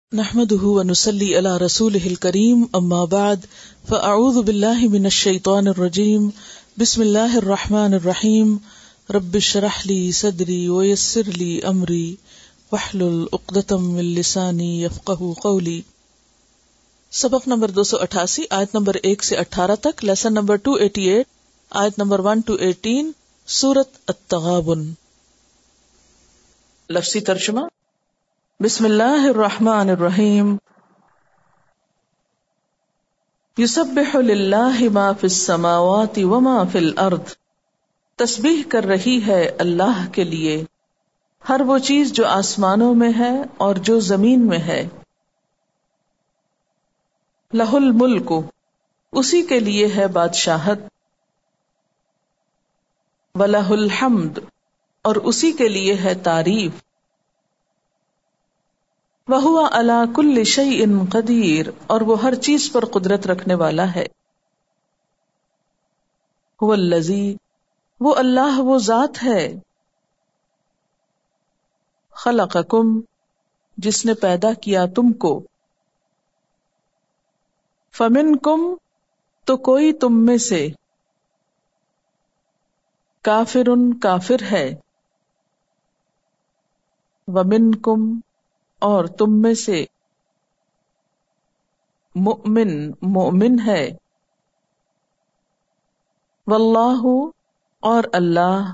نحمده ونصلي على رسوله الكريم اما بعد فاعوذ بالله من الشيطان الرجيم بسم الله الرحمن الرحيم رب اشرح لي صدري ويسر لي امري واحلل عقدة من لساني يفقهوا قولي۔ سبق نمبر 288 آیت نمبر 1 سے 18 تک، لیسن نمبر 288 آیت نمبر 1 to 18 سورۃ التغابن۔ لفظی ترجمہ، بسم اللہ الرحمن الرحیم۔ یسبح للہ ما فی السماوات وما فی الارض، تسبیح کر رہی ہے اللہ کے لیے ہر وہ چیز جو آسمانوں میں ہے اور جو زمین میں ہے۔ لہ الملک، اسی کے لیے ہے بادشاہت، ولہ الحمد، اور اسی کے لیے ہے تعریف، وَهُوَ عَلَى كُلِّ شَيْءٍ قَدِيرٌ، اور وہ ہر چیز پر قدرت رکھنے والا ہے۔ هُوَ الَّذِي، وہ اللہ وہ ذات ہے، خَلَقَكُم، جس نے پیدا کیا تم کو، فَمِنْكُمْ، تو کوئی تم میں سے، کافرٌ، کافر ہے، وَمِنْكُمْ، اور تم میں سے، مؤمن، مومن ہے، واللہ، اور اللہ،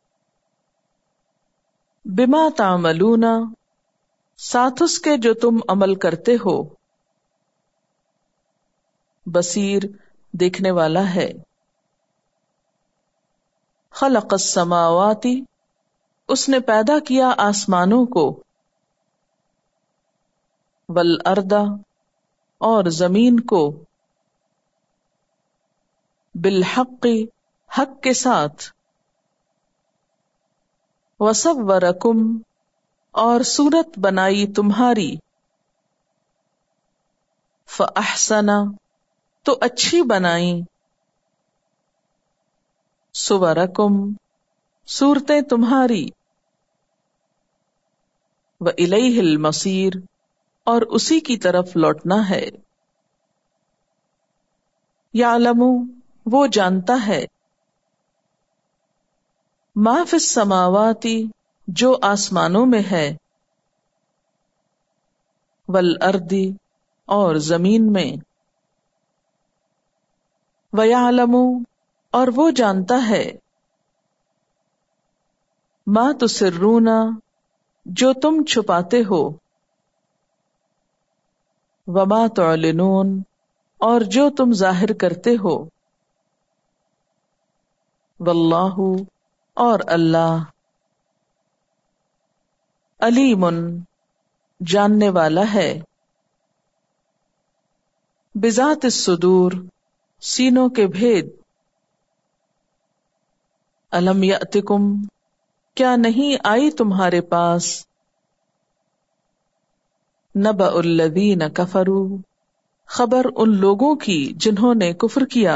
بما تعملون، ساتھ اس کے جو تم عمل کرتے ہو، بصیر، دیکھنے والا ہے۔ خلق السماوات، اس نے پیدا کیا آسمانوں کو، والارض، اور زمین کو، بالحق، حق کے ساتھ، وصورکم، اور صورت بنائی تمہاری، فاحسن، تو اچھی بنائی، صورکم، صورتیں تمہاری، وإلیہ المصیر، اور اسی کی طرف لوٹنا ہے۔ یعلم، وہ جانتا ہے، ما فی السماوات، جو آسمانوں میں ہے، والارض، اور زمین میں، ویعلم، اور وہ جانتا ہے، ما تسرون، جو تم چھپاتے ہو، وما تعلنون، اور جو تم ظاہر کرتے ہو، واللہ، اور اللہ، علیم، جاننے والا ہے، بذات الصدور، سینوں کے بھید۔ الم یأتکم، کیا نہیں آئی تمہارے پاس، نبأ الذین کفروا، خبر ان لوگوں کی جنہوں نے کفر کیا،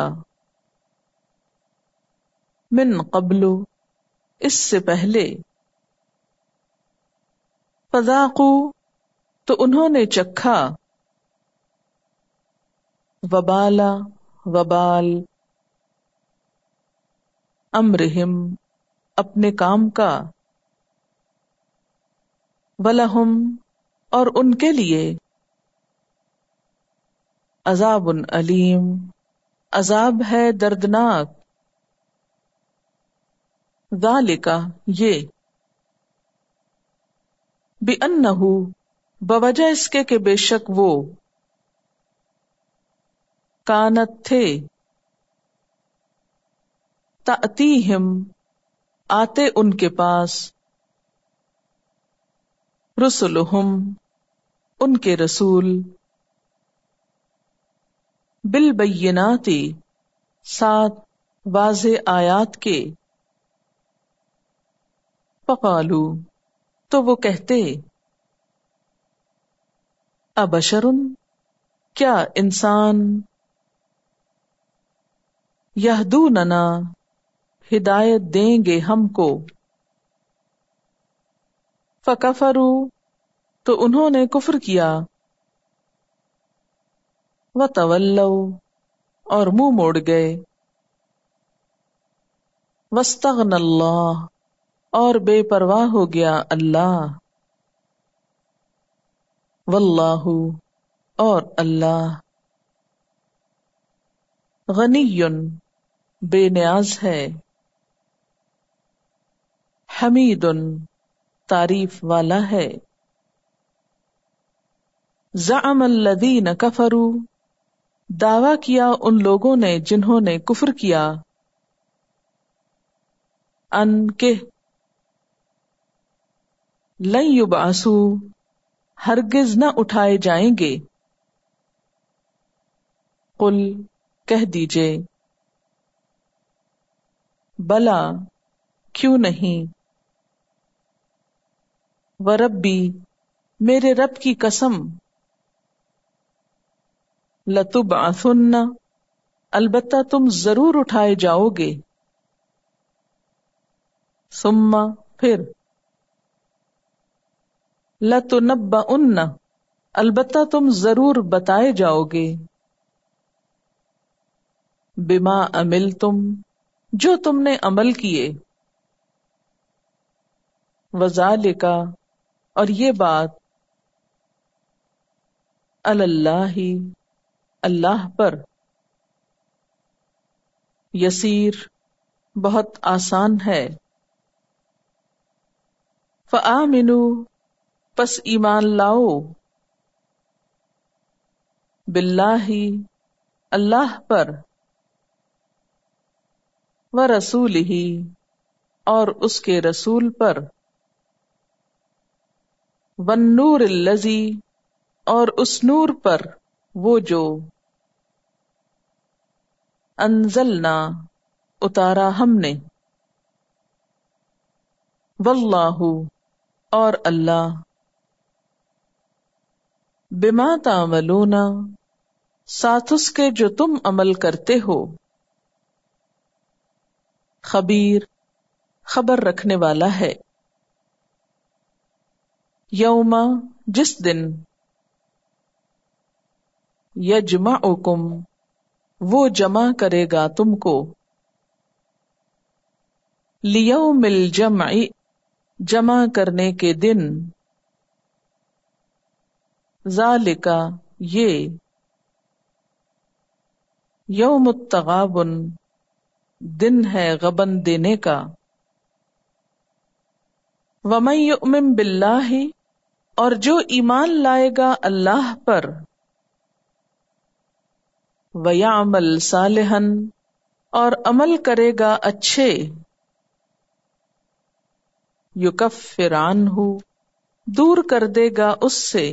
من قبل، اس سے پہلے، فذاقوا، تو انہوں نے چکھا، وبال، وبال، امرہم، اپنے کام کا، ولہم، اور ان کے لیے، عذاب علیم، عذاب ہے دردناک، ذالک، یہ، بأنہ، بوجہ اس کے کہ بے شک وہ، کانت، تھے، تأتیہم، آتے ان کے پاس، رسلہم، ان کے رسول، بالبینات، ساتھ واضح آیات کے، فقالو، تو وہ کہتے، ابشر، کیا انسان، یہدوننا، ہدایت دیں گے ہم کو، فکفروا، تو انہوں نے کفر کیا، وَتَوَلَّوْا اور منہ موڑ گئے، وَاسْتَغْنَى اللَّهُ اور بے پرواہ ہو گیا اللہ، واللہ اور اللہ، غنی بے نیاز ہے، حمید تعریف والا ہے، زعم الذین کفروا دعویٰ کیا ان لوگوں نے جنہوں نے کفر کیا، ان کہ لن یبعثوا ہرگز نہ اٹھائے جائیں گے، قل کہہ دیجئے، بلا کیوں نہیں، وربی میرے رب کی قسم، لتبعثن البتہ تم ضرور اٹھائے جاؤ گے، ثم پھر، لتنبؤن البتہ تم ضرور بتائے جاؤ گے، بما عملتم جو تم نے عمل کیے، وذالک اور یہ بات، علی اللہ اللہ پر، یسیر بہت آسان ہے، فآمنوا پس ایمان لاؤ، باللہ اللہ پر، ورسولہ اور اس کے رسول پر، والنور الذی اور اس نور پر وہ جو، انزلنا اتارا ہم نے، واللہ اور اللہ، بما تعملون ساتھ اس کے جو تم عمل کرتے ہو، خبیر خبر رکھنے والا ہے، یوم جس دن، یجمعکم وہ جمع کرے گا تم کو، لیوم الجمع جمع کرنے کے دن، ذالک یہ، یوم التغابن دن ہے غبن دینے کا، ومن یؤمن باللہ اور جو ایمان لائے گا اللہ پر، ویعمل صالحا اور عمل کرے گا اچھے، یکفر عنہ دور کر دے گا اس سے،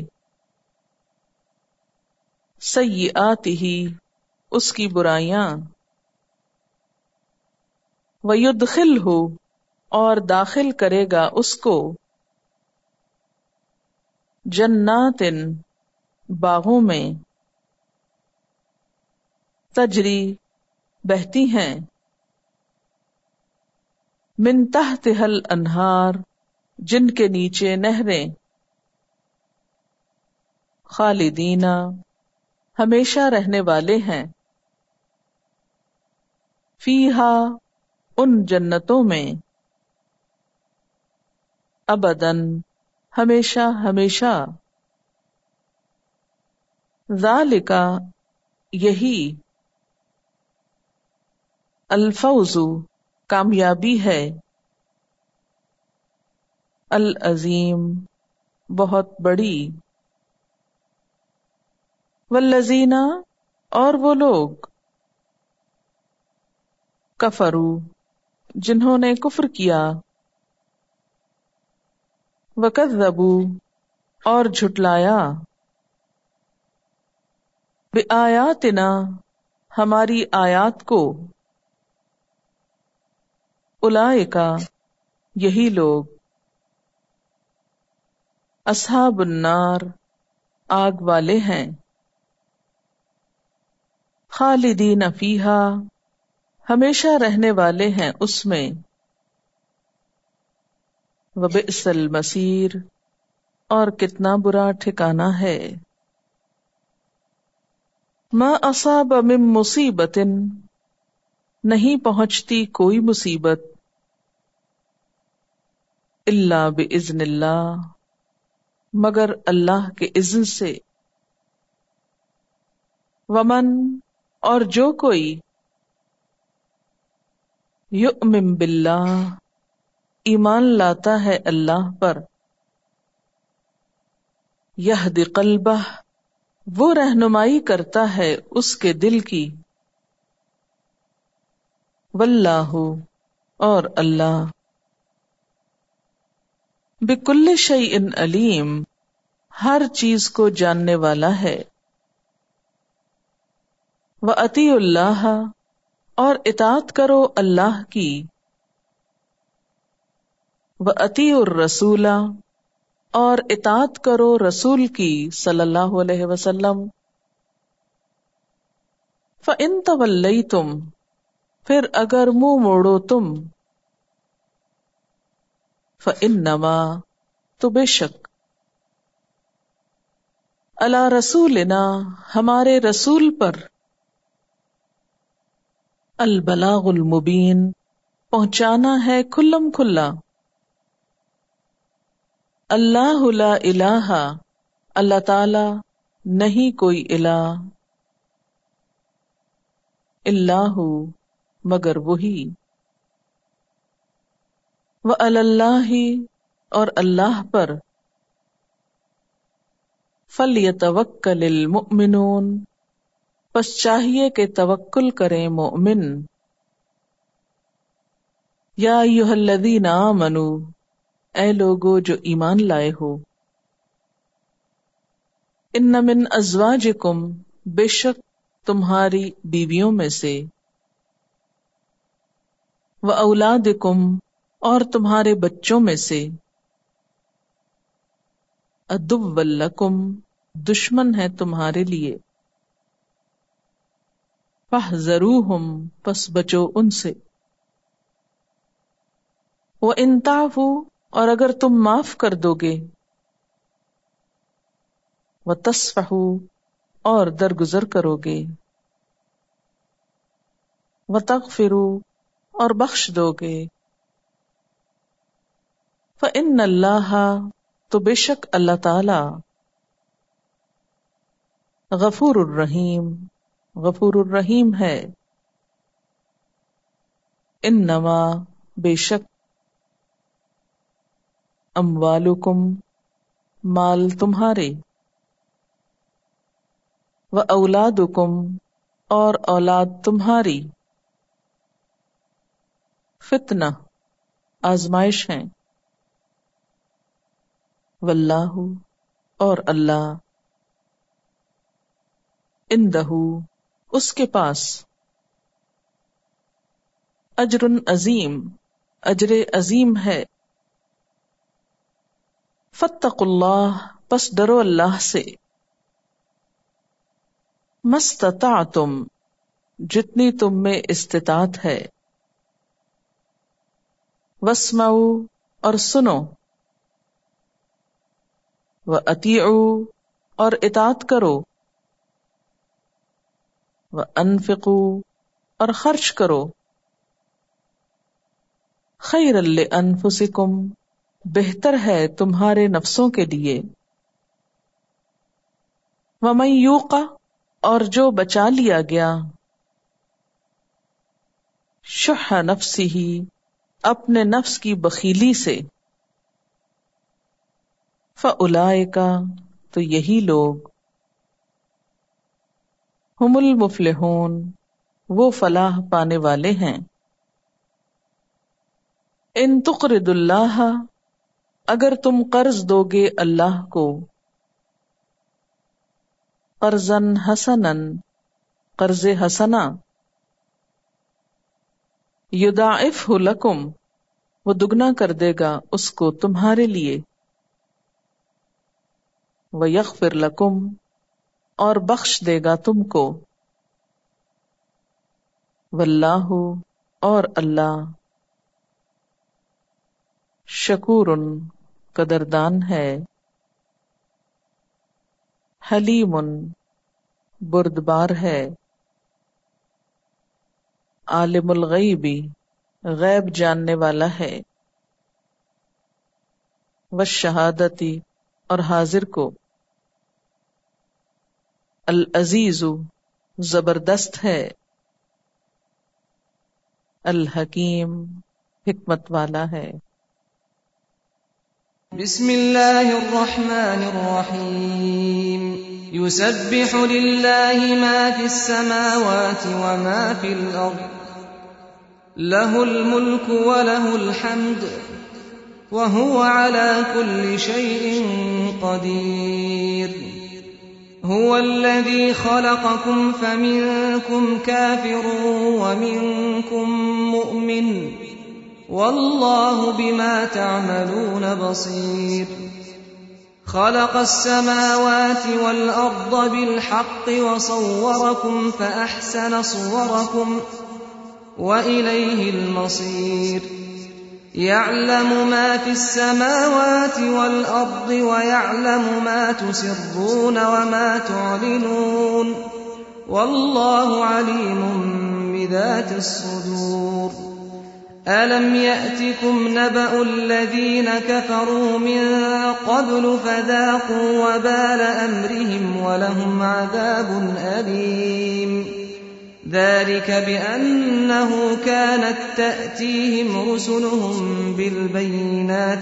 سیئاتہ اس کی برائیاں، ویدخلہ اور داخل کرے گا اس کو، جنات باغوں میں، تجری بہتی ہیں، من تحتها الانہار جن کے نیچے نہریں، خالدین ہمیشہ رہنے والے ہیں، فیہا ان جنتوں میں، ابداً ہمیشہ ہمیشہ، ذالک یہی، الفوز کامیابی ہے، العظیم بہت بڑی، والذین اور وہ لوگ، کفروا جنہوں نے کفر کیا، وکذبوا اور جھٹلایا، بآیاتنا ہماری آیات کو، اولئک یہی لوگ، اصحاب النار آگ والے ہیں، خالدین فیہا ہمیشہ رہنے والے ہیں اس میں، وبئس المصیر اور کتنا برا ٹھکانہ ہے۔ ما اصاب من مصیبت، نہیں پہنچتی کوئی مصیبت، الا باذن اللہ، مگر اللہ کے اذن سے، ومن، اور جو کوئی، یؤمن باللہ، ایمان لاتا ہے اللہ پر، یہدی قلبہ، وہ رہنمائی کرتا ہے اس کے دل کی، واللہ، اور اللہ، بکل شیء علیم، ہر چیز کو جاننے والا ہے، وَأَطِیعُوا اللہ، اور اطاعت کرو اللہ کی، وَأَطِیعُوا الرَّسُولَ، اور اطاعت کرو رسول کی صلی اللہ علیہ وسلم، فَإِن تَوَلَّیْتُمْ، پھر اگر منہ موڑو تم، فَإِنَّمَا، تو بے شک، علی رسولنا، ہمارے رسول پر، البلاغ المبین، پہنچانا ہے کھلم کھلا، اللہ لا الہ، اللہ تعالی نہیں کوئی الہ، الا ہو، مگر وہی، وعلی اللہ، اور اللہ پر، فلیتوکل المؤمنون، پس چاہیے کہ توکل کریں مومن، یا ایھا الذین آمنوا، اے لوگو جو ایمان لائے ہو، ان من ازواجکم، بے شک تمہاری بیویوں میں سے، واولادکم، اور تمہارے بچوں میں سے، عدوا لکم، دشمن ہے تمہارے لیے، فاحذروہم، پس بچو ان سے، وَإِن تَعْفُوا، اور اگر تم معاف کر دو گے، وَتَصْفَحُوا، اور درگزر کرو گے، وَتَغْفِرُوا، اور بخش دو گے، فَإِنَّ اللَّهَ، تو بے شک اللہ تعالی، غفور الرحیم، غفور الرحیم ہے، انما، بے شک، اموالکم، مال تمہارے، واولادکم، اور اولاد تمہاری، فتنہ، آزمائش ہیں، واللہ، اور اللہ، عندہ، اس کے پاس، اجر عظیم، اجر عظیم ہے، فاتقوا اللہ، پس ڈرو اللہ سے، مستطعتم، جتنی تم میں استطاعت ہے، واسمعوا، اور سنو، واطیعوا، اور اطاعت کرو، وانفقوا، اور خرچ کرو، خیرا لانفسکم، بہتر ہے تمہارے نفسوں کے لیے، ومن یوق، اور جو بچا لیا گیا، شح نفسہ، اپنے نفس کی بخیلی سے، فاولئک، تو یہی لوگ، ہم المفلحون، وہ فلاح پانے والے ہیں، ان تقرضوا اللہ، اگر تم قرض دو گے اللہ کو، قرضا حسنا، قرض حسنا، یضاعفہ لکم، وہ دگنا کر دے گا اس کو تمہارے لیے، ویغفر لکم، اور بخش دے گا تم کو، واللہ، اور اللہ، شکور، قدردان ہے، حلیم، बुर्दबार है। आलिमुल गैबी, गैब जानने वाला है। वश्शहादती, और हाजिर को। अल अजीजु, जबरदस्त है। अल हकीम, हिकमत वाला है। बिस्मिल्लाहिर्रहमानिर्रहीम। युसब्बिहु लिल्लाहि मा फिस समावाति व मा फिल अर्द, लहुल मुल्कु व लहुल हम्द, व हुवा अला कुल्लि शैइन क़दीर। हुवल्लज़ी ख़लक़कुम फमिनकुम काफ़िरुन व मिनकुम मुअमिन, वल्लाहु बिमा तअमलून बसीर। खलक़स समावाति वल अर्द बिल हक़्क़ि व सव्वरकुम फअहसन सुवरकुम व इलैहिल मसीर। यअलमु मा फिस समावाति वल अर्द व यअलमु मा तुसिर्रून व मा तुअलिनून, वल्लाहु अलीमुम बिज़ातिस सुदूर। ألم يأتكم نبأ الذين كفروا من قبل فذاقوا وبال أمرهم ولهم عذاب أليم. ذلك بأنه كانت تأتيهم رسلهم بالبينات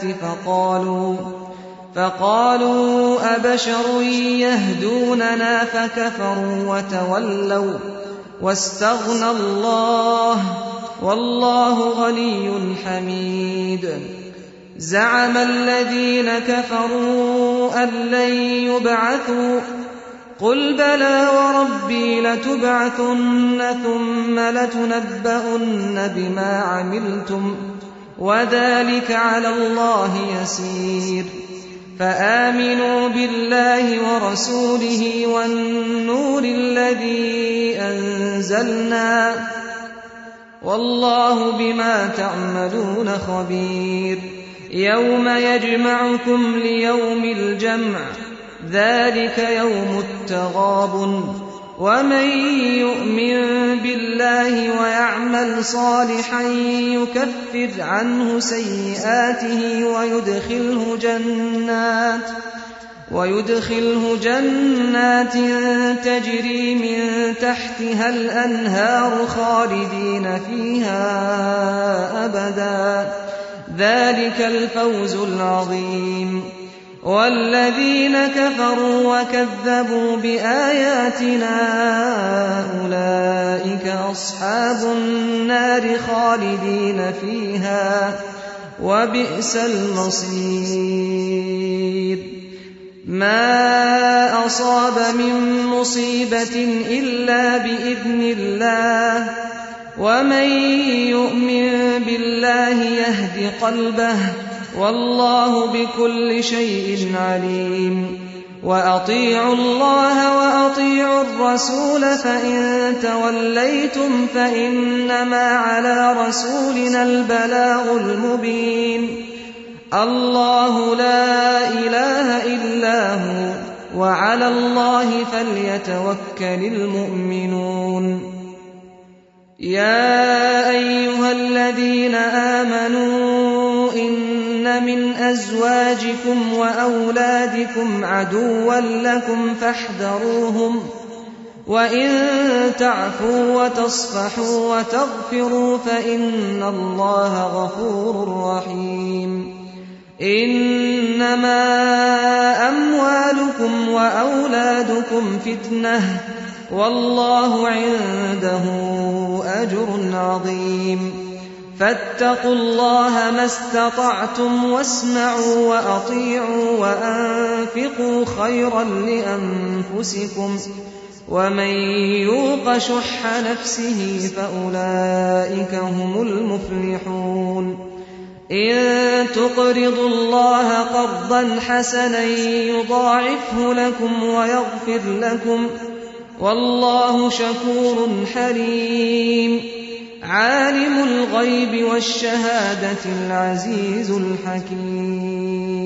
فقالوا أبشر يهدوننا فكفروا وتولوا واستغنى الله والله غني حميد. زعم الذين كفروا أن لن يبعثوا قل بلى وربي لتبعثن ثم لتنبؤن بما عملتم وذلك على الله يسير. فآمنوا بالله ورسوله والنور الذي أنزلنا والله بما تعملون خبير. يوم يجمعكم ليوم الجمع ذلك يوم التغابن. ومن يؤمن بالله ويعمل صالحا يكفر عنه سيئاته ويدخله جنات تجري من تحتها الأنهار خالدين فيها أبدا، ذلك الفوز العظيم. والذين كفروا وكذبوا بآياتنا أولئك أصحاب النار خالدين فيها وبئس المصير. ما أصاب من مصيبة إلا بإذن الله، ومن يؤمن بالله يهد قلبه، والله بكل شيء عليم. وأطيعوا الله وأطيعوا الرسول فإن توليتم فإنما على رسولنا البلاغ المبين. الله لا إله إلا هو وعلى الله فليتوكل المؤمنون. يا أيها الذين آمنوا إن من أزواجكم وأولادكم عدوا لكم فاحذروهم، وإن تعفوا وتصفحوا وتغفروا فإن الله غفور رحيم. إنما أموالكم وأولادكم فتنة والله عنده أجر عظيم. فاتقوا الله ما استطعتم واسمعوا وأطيعوا وأنفقوا خيرا لأنفسكم، ومن يوق شح نفسه فأولئك هم المفلحون. إن تقرضوا الله قرضا حسنا يضاعفه لكم ويغفر لكم، والله شكور حليم. عالم الغيب والشهادة العزيز الحكيم.